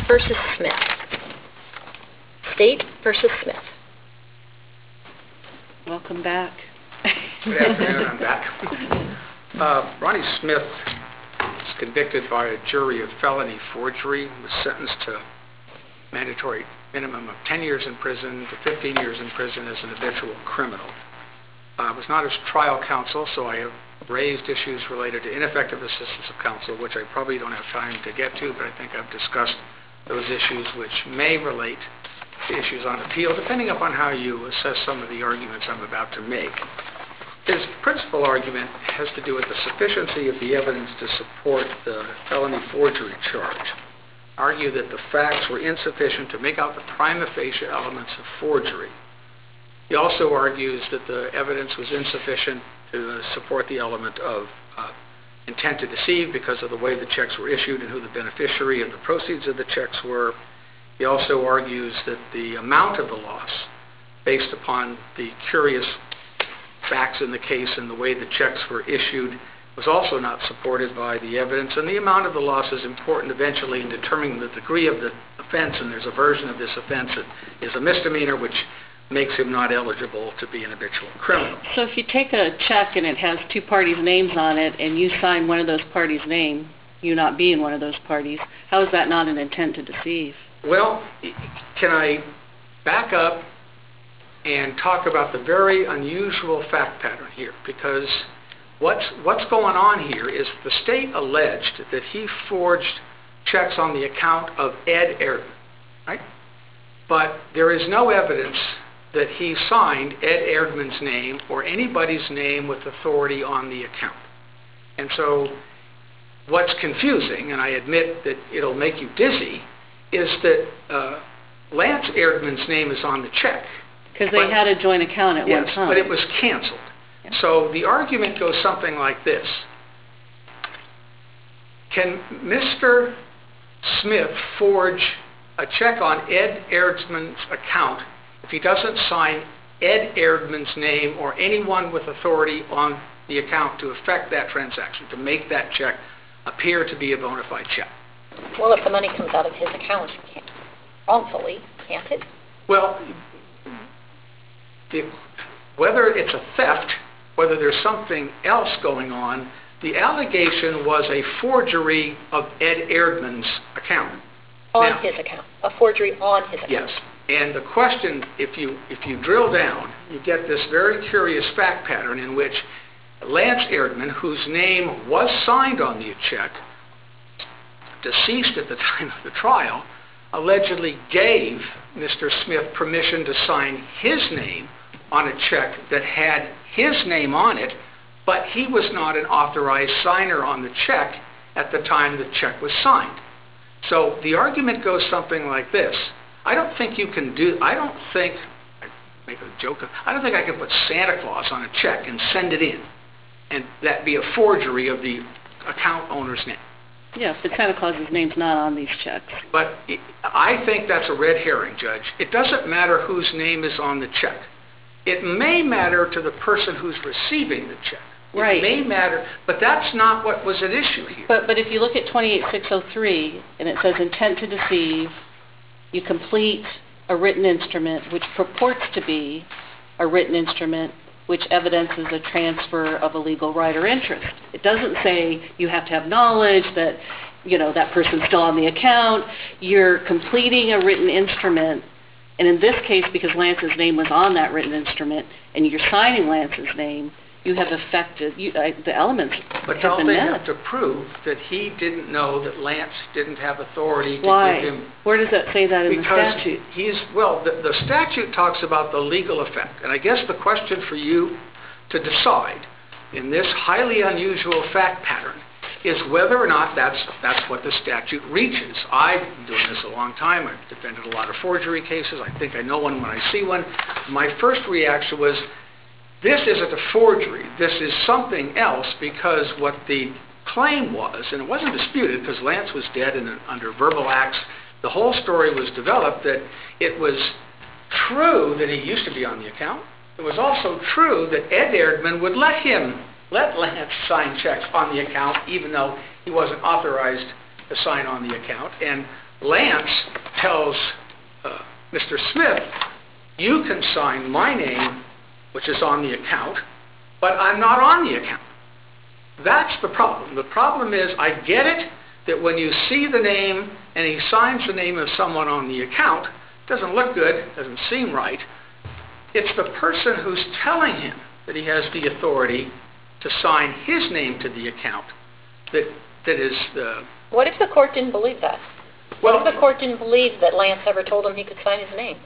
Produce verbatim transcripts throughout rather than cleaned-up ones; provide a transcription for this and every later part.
versus Smith. State versus Smith. Welcome back. Good afternoon, I'm back. Uh, Ronnie Smith was convicted by a jury of felony forgery, was sentenced to mandatory minimum of ten years in prison to fifteen years in prison as an habitual criminal. I uh, was not his trial counsel, so I have raised issues related to ineffective assistance of counsel, which I probably don't have time to get to, but I think I've discussed those issues which may relate to issues on appeal, depending upon how you assess some of the arguments I'm about to make. His principal argument has to do with the sufficiency of the evidence to support the felony forgery charge. Argue that the facts were insufficient to make out the prima facie elements of forgery. He also argues that the evidence was insufficient to support the element of uh, intent to deceive because of the way the checks were issued and who the beneficiary of the proceeds of the checks were. He also argues that the amount of the loss, based upon the curious facts in the case and the way the checks were issued, was also not supported by the evidence. And the amount of the loss is important eventually in determining the degree of the offense, and there's a version of this offense that is a misdemeanor, which makes him not eligible to be an habitual criminal. So if you take a check and it has two parties' names on it and you sign one of those parties' name, you not being one of those parties, how is that not an intent to deceive? Well, can I back up and talk about the very unusual fact pattern here? Because what's, what's going on here is the state alleged that he forged checks on the account of Ed Erdman, right? But there is no evidence that he signed Ed Erdman's name or anybody's name with authority on the account. And so what's confusing, and I admit that it'll make you dizzy, is that uh, Lance Erdman's name is on the check. Because they had a joint account at yes, one time. But it was canceled. Yeah. So the argument goes something like this. Can Mister Smith forge a check on Ed Erdman's account if he doesn't sign Ed Erdman's name or anyone with authority on the account to effect that transaction, to make that check appear to be a bona fide check? Well, if the money comes out of his account, you can't wrongfully, can't it? Well, the, whether it's a theft, whether there's something else going on, the allegation was a forgery of Ed Erdman's account. On now, his account. A forgery on his account. Yes. And the question, if you, if you drill down, you get this very curious fact pattern in which Lance Erdman, whose name was signed on the check, deceased at the time of the trial, allegedly gave Mister Smith permission to sign his name on a check that had his name on it, but he was not an authorized signer on the check at the time the check was signed. So the argument goes something like this. I don't think you can do, I don't think, I make a joke, I don't think I can put Santa Claus on a check and send it in, and that be a forgery of the account owner's name. Yeah, but Santa Claus's name's not on these checks. But it, I think that's a red herring, Judge. It doesn't matter whose name is on the check. It may matter to the person who's receiving the check. It right. may matter, but that's not what was at issue here. But, but if you look at twenty-eight six oh three, and it says intent to deceive, you complete a written instrument which purports to be a written instrument which evidences a transfer of a legal right or interest. It doesn't say you have to have knowledge that, you know, that person's still on the account. You're completing a written instrument, and in this case, because Lance's name was on that written instrument, and you're signing Lance's name, you have affected, you, uh, the elements But have don't been they met. have to prove that he didn't know that Lance didn't have authority to Why? give him... Where does that say that in the Because statute? he's, well, the, the statute talks about the legal effect, and I guess the question for you to decide in this highly unusual fact pattern is whether or not that's, that's what the statute reaches. I've been doing this a long time. I've defended a lot of forgery cases. I think I know one when I see one. My first reaction was, this isn't a forgery. This is something else, because what the claim was, and it wasn't disputed because Lance was dead and under verbal acts, the whole story was developed that it was true that he used to be on the account. It was also true that Ed Erdman would let him, let Lance sign checks on the account even though he wasn't authorized to sign on the account. And Lance tells uh, Mister Smith, you can sign my name, which is on the account, but I'm not on the account. That's the problem. The problem is, I get it that when you see the name and he signs the name of someone on the account, doesn't look good, doesn't seem right. It's the person who's telling him that he has the authority to sign his name to the account that that is the... What if the court didn't believe that? Well, what if the court didn't believe that Lance ever told him he could sign his name?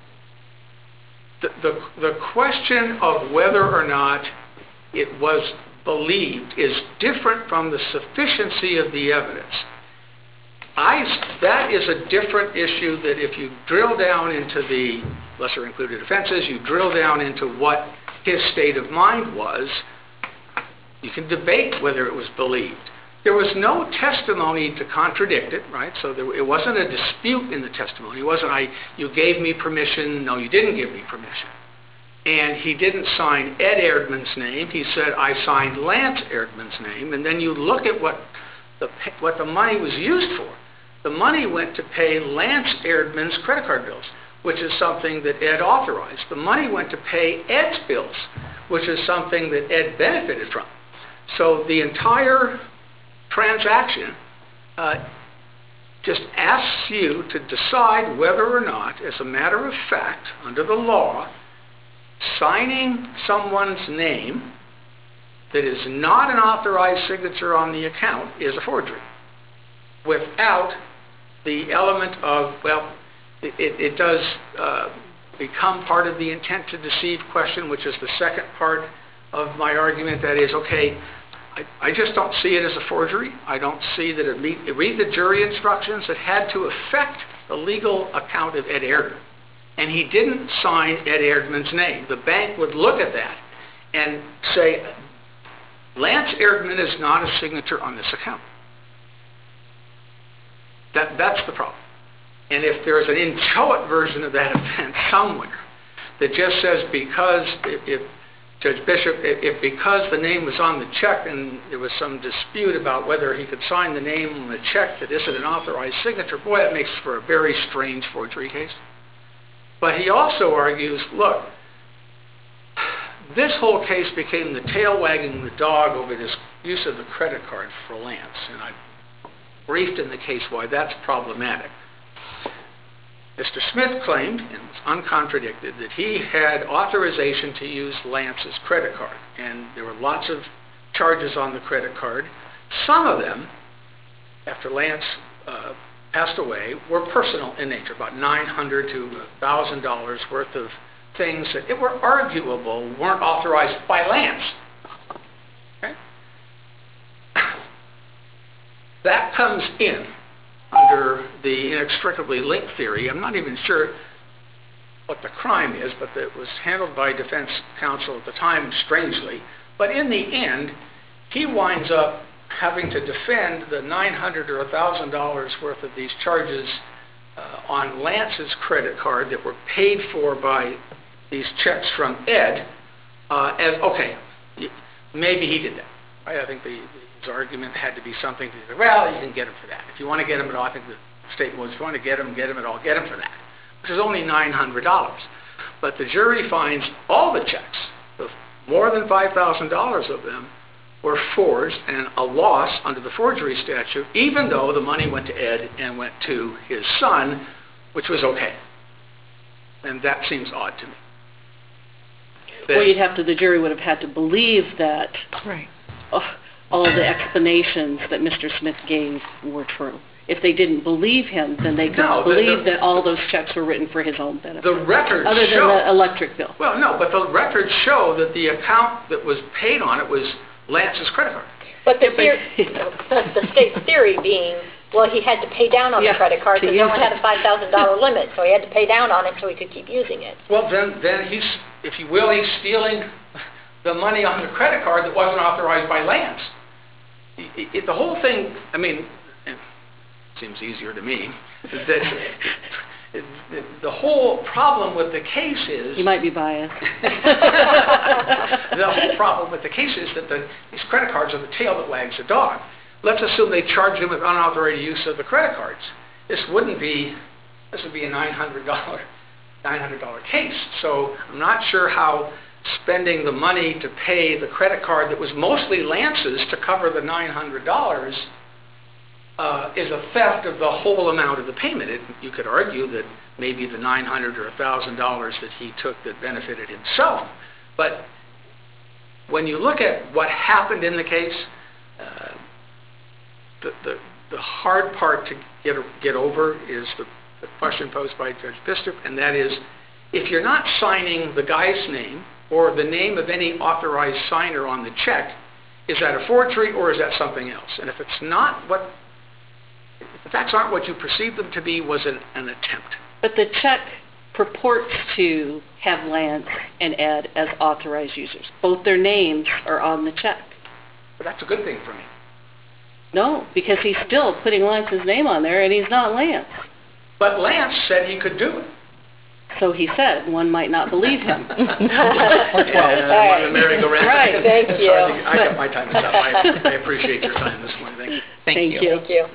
The, the, the question of whether or not it was believed is different from the sufficiency of the evidence. I, that is a different issue that if you drill down into the lesser included offenses, you drill down into what his state of mind was, you can debate whether it was believed. There was no testimony to contradict it, right? So there, it wasn't a dispute in the testimony. It wasn't, I, you gave me permission, no, you didn't give me permission. And he didn't sign Ed Erdman's name. He said, I signed Lance Erdman's name. And then you look at what the, what the money was used for. The money went to pay Lance Erdman's credit card bills, which is something that Ed authorized. The money went to pay Ed's bills, which is something that Ed benefited from. So the entire transaction uh, just asks you to decide whether or not, as a matter of fact, under the law, signing someone's name that is not an authorized signature on the account is a forgery, without the element of, well, it, it, it does uh, become part of the intent to deceive question, which is the second part of my argument. That is, okay, I, I just don't see it as a forgery. I don't see that it meet, read the jury instructions. It had to affect the legal account of Ed Erdman. And he didn't sign Ed Erdman's name. The bank would look at that and say, Lance Erdman is not a signature on this account. That, that's the problem. And if there's an inchoate version of that offense somewhere that just says because if, if Judge Bishop, if, if because the name was on the check and there was some dispute about whether he could sign the name on the check that isn't an authorized signature, boy, that makes for a very strange forgery case. But he also argues, look, this whole case became the tail wagging the dog over this use of the credit card for Lance. And I briefed in the case why that's problematic. Mister Smith claimed, and was uncontradicted, that he had authorization to use Lance's credit card. And there were lots of charges on the credit card. Some of them, after Lance uh, passed away, were personal in nature, about nine hundred to one thousand dollars worth of things that it were arguable weren't authorized by Lance. Okay? That comes in under the inextricably linked theory. I'm not even sure what the crime is, but it was handled by defense counsel at the time, strangely. But in the end, he winds up having to defend the nine hundred or one thousand dollars worth of these charges uh, on Lance's credit card that were paid for by these checks from Ed uh, as, okay, maybe he did that. Right? I think the, his argument had to be something to say, well, you can get him for that. If you want to get him at all, I think the statement was, if you want to get him, get him at all, get him for that, which is only nine hundred dollars. But the jury finds all the checks, the more than five thousand dollars of them, were forged and a loss under the forgery statute, even though the money went to Ed and went to his son, which was okay. And that seems odd to me. That, well, you'd have to, the jury would have had to believe that right. uh, all the explanations that Mister Smith gave were true. If they didn't believe him, then they could no, believe the, the, that all those checks were written for his own benefit. The records other show, than the electric bill. Well, no, but the records show that the account that was paid on it was Lance's credit card. But the, theory, the, the state's theory being, well, he had to pay down on yeah, the credit card because he only it. had a five thousand dollars limit, so he had to pay down on it so he could keep using it. Well, then, then he's, if you will, he's stealing the money on the credit card that wasn't authorized by Lance. It, it, the whole thing, I mean, it seems easier to me, that it, the whole problem with the case is... You might be biased. The whole problem with the case is that the, these credit cards are the tail that wags the dog. Let's assume they charged him with unauthorized use of the credit cards. this wouldn't be, this would be a nine hundred dollar nine hundred dollar case. So I'm not sure how spending the money to pay the credit card that was mostly Lance's to cover the nine hundred dollars uh, is a theft of the whole amount of the payment. It, you could argue that maybe the nine hundred dollars or one thousand dollars that he took that benefited himself. But when you look at what happened in the case, uh, the, the, the hard part to get, get over is the, the question posed by Judge Bistrup, and that is, if you're not signing the guy's name or the name of any authorized signer on the check, is that a forgery or is that something else? And if it's not what, if the facts aren't what you perceive them to be, was it an attempt? But the check purports to have Lance and Ed as authorized users. Both their names are on the check. But that's a good thing for me. No, because he's still putting Lance's name on there and he's not Lance. But Lance said he could do it. So he said. One might not believe him. Well, yeah, the merry-go-round. Right. Thank So you. I, think, I got my time is up. I, I appreciate your time this morning. Thank you. Thank, Thank you. you. Thank you.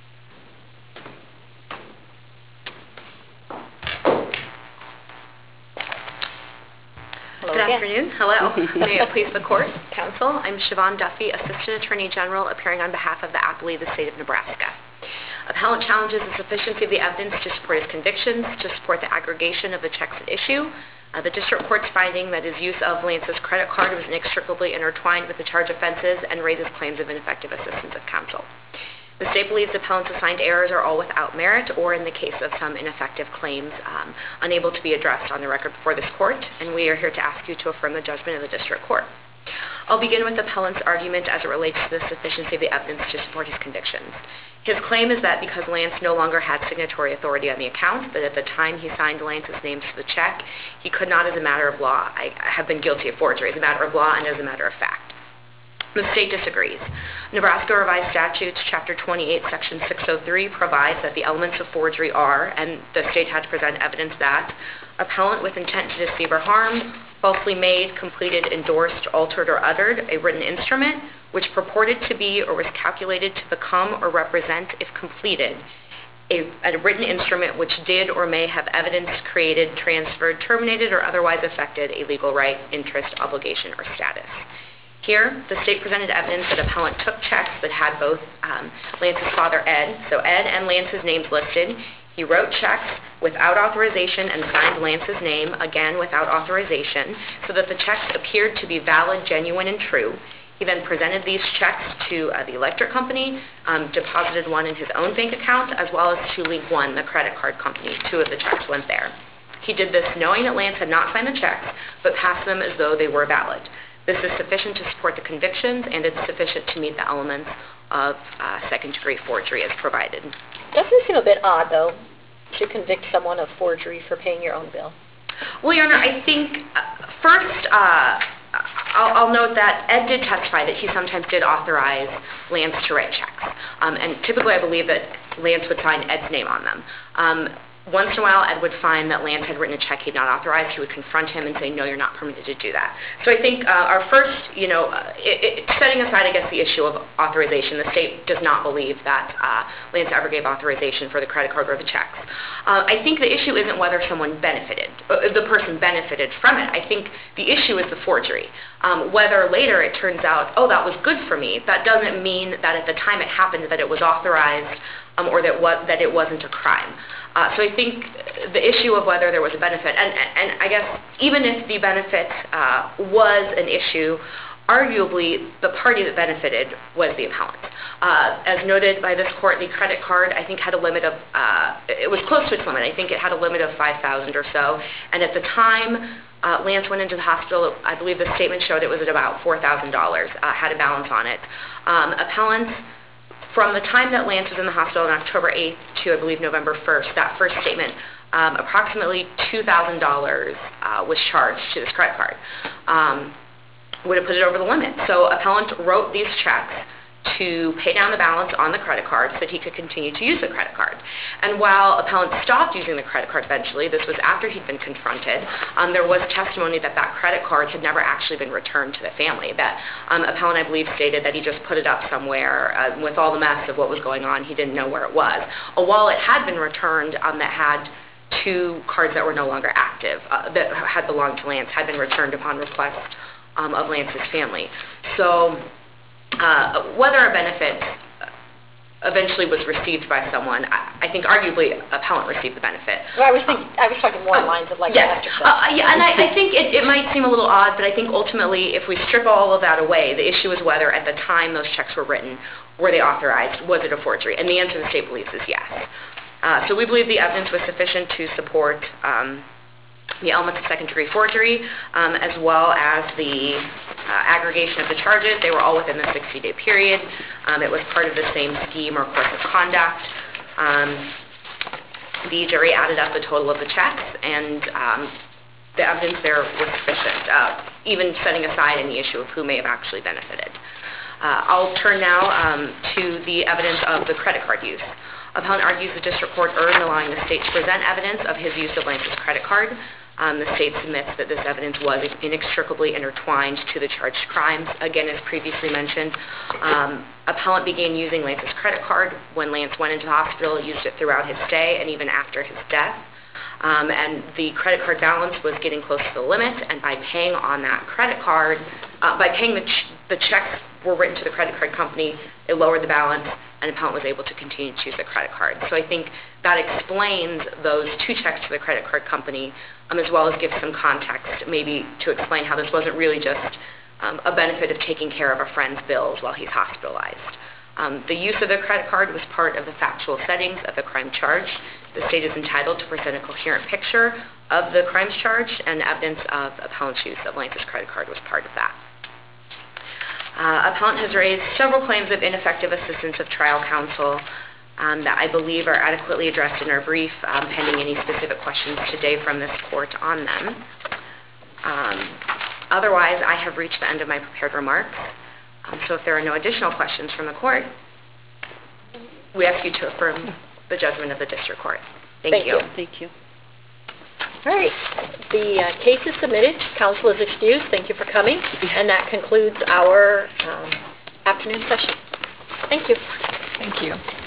Hello Good again. afternoon. Hello. May it please the Court, Counsel. I'm Siobhan Duffy, Assistant Attorney General, appearing on behalf of the appellee of the State of Nebraska. Appellant challenges the sufficiency of the evidence to support his convictions, to support the aggregation of the checks at issue, uh, the District Court's finding that his use of Lance's credit card was inextricably intertwined with the charge offenses, and raises claims of ineffective assistance of counsel. The State believes appellant's assigned errors are all without merit, or in the case of some ineffective claims, um, unable to be addressed on the record before this Court, and we are here to ask you to affirm the judgment of the District Court. I'll begin with appellant's argument as it relates to the sufficiency of the evidence to support his convictions. His claim is that because Lance no longer had signatory authority on the account, that at the time he signed Lance's name to the check, he could not, as a matter of law, I, have been guilty of forgery, as a matter of law and as a matter of fact. The State disagrees. Nebraska Revised Statutes, Chapter twenty-eight, Section six oh three provides that the elements of forgery are, and the State had to present evidence that, appellant with intent to deceive or harm, falsely made, completed, endorsed, altered, or uttered a written instrument which purported to be or was calculated to become or represent, if completed, a, a written instrument which did or may have evidenced, created, transferred, terminated, or otherwise affected a legal right, interest, obligation, or status. Here, the State presented evidence that appellant took checks that had both um, Lance's father, Ed, so Ed and Lance's names listed. He wrote checks without authorization and signed Lance's name, again without authorization, so that the checks appeared to be valid, genuine, and true. He then presented these checks to uh, the electric company, um, deposited one in his own bank account, as well as to Link One, the credit card company. Two of the checks went there. He did this knowing that Lance had not signed the checks, but passed them as though they were valid. This is sufficient to support the convictions, and it's sufficient to meet the elements of uh, second-degree forgery as provided. Doesn't it seem a bit odd, though, to convict someone of forgery for paying your own bill? Well, Your Honor, I think uh, first uh, I'll, I'll note that Ed did testify that he sometimes did authorize Lance to write checks, um, and typically I believe that Lance would sign Ed's name on them. Um, Once in a while, Ed would find that Lance had written a check he'd not authorized. He would confront him and say, no, you're not permitted to do that. So I think uh, our first, you know, uh, it, it, setting aside, I guess, the issue of authorization, the State does not believe that uh, Lance ever gave authorization for the credit card or the checks. Uh, I think the issue isn't whether someone benefited, uh, the person benefited from it. I think the issue is the forgery. Um, whether later it turns out, oh, that was good for me, that doesn't mean that at the time it happened that it was authorized um, or that, what, that it wasn't a crime. Uh, so I think the issue of whether there was a benefit, and, and I guess even if the benefit uh, was an issue, arguably the party that benefited was the appellant. Uh, as noted by this court, the credit card, I think, had a limit of, uh, it was close to its limit. I think it had a limit of five thousand dollars or so. And at the time uh, Lance went into the hospital, I believe the statement showed it was at about four thousand dollars, uh, had a balance on it. Um, appellant, from the time that Lance was in the hospital on October eighth to, I believe, November first, that first statement, um, approximately two thousand dollars uh, was charged to this credit card. Um, would have put it over the limit. So appellant wrote these checks to pay down the balance on the credit card so that he could continue to use the credit card. And while appellant stopped using the credit card eventually, this was after he'd been confronted, um, there was testimony that that credit card had never actually been returned to the family. That um, appellant, I believe, stated that he just put it up somewhere uh, with all the mess of what was going on. He didn't know where it was. A wallet had been returned um, that had two cards that were no longer active, uh, that had belonged to Lance, had been returned upon request um, of Lance's family. So uh, whether a benefit eventually was received by someone, I, I think arguably appellant received the benefit. Well, I was thinking, I was talking more lines of like yes. Esther said. Uh, yeah, and I, I think it, it might seem a little odd, but I think ultimately if we strip all of that away, the issue is whether at the time those checks were written, were they authorized, was it a forgery? And the answer the state believes is yes. Uh, so we believe the evidence was sufficient to support um, the elements of second-degree forgery, um, as well as the uh, aggregation of the charges. They were all within the sixty-day period. Um, it was part of the same scheme or course of conduct. Um, the jury added up the total of the checks, and um, the evidence there was sufficient, uh, even setting aside any issue of who may have actually benefited. Uh, I'll turn now um, to the evidence of the credit card use. Appellant argues the district court erred in allowing the state to present evidence of his use of Lance's credit card. Um, the state submits that this evidence was inextricably intertwined to the charged crimes. Again, as previously mentioned, um, appellant began using Lance's credit card when Lance went into the hospital, used it throughout his stay, and even after his death. Um, and the credit card balance was getting close to the limit, and by paying on that credit card, uh, by paying the, ch- the checks were written to the credit card company, it lowered the balance, and appellant was able to continue to use the credit card. So I think that explains those two checks to the credit card company, um, as well as gives some context, maybe to explain how this wasn't really just um, a benefit of taking care of a friend's bills while he's hospitalized. Um, the use of the credit card was part of the factual settings of the crime charged. The state is entitled to present a coherent picture of the crimes charged, and evidence of appellant's use of Lance's credit card was part of that. Uh, appellant has raised several claims of ineffective assistance of trial counsel um, that I believe are adequately addressed in our brief, um, pending any specific questions today from this court on them. Um, otherwise, I have reached the end of my prepared remarks. Um, so if there are no additional questions from the court, we ask you to affirm the judgment of the district court. Thank, Thank you. you. Thank you. All right, the uh, case is submitted. Counsel is excused. Thank you for coming. And that concludes our um, afternoon session. Thank you. Thank you.